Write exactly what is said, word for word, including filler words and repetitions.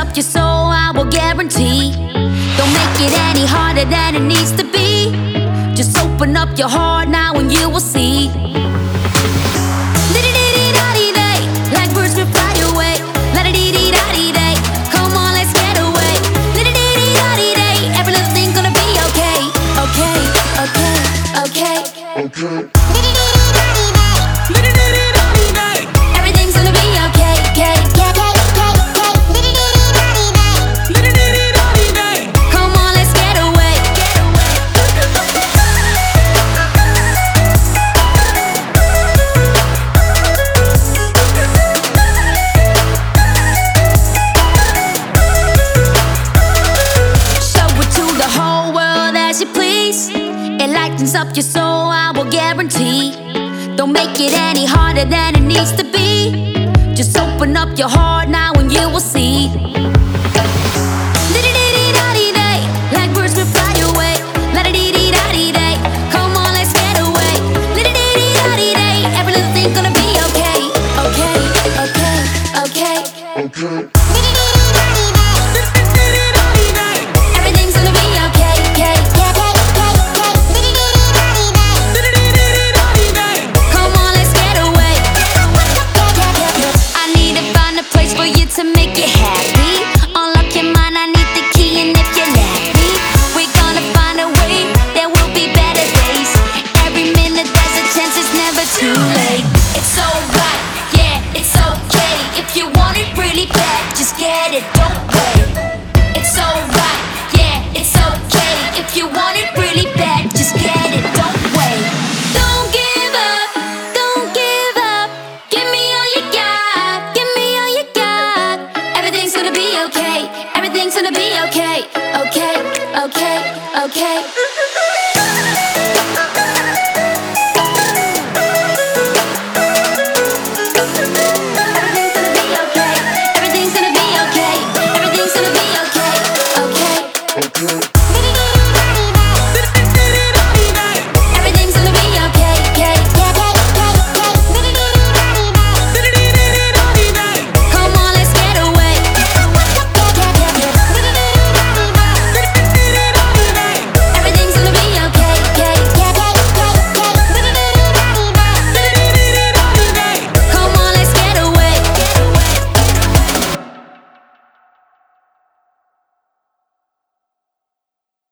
up your soul, I will guarantee. Don't make it any harder than it needs to be. Just open up your heart now and you will see. Di-di-di-di-da-di-day, like birds will fly away. La-di-di-di-da-di-day, come on, let's get away. Di-di-di-di-da-di-day, every little thing's gonna be okay. Okay, okay, okay, okay. Everything's gonna be okay, okay, okay, okay, okay. Come on, let's get away, get away. Show it to the whole world as you please. It lightens up your soul, I will guarantee. Don't make it any harder than it needs to be. Just open up your heart now and you will see.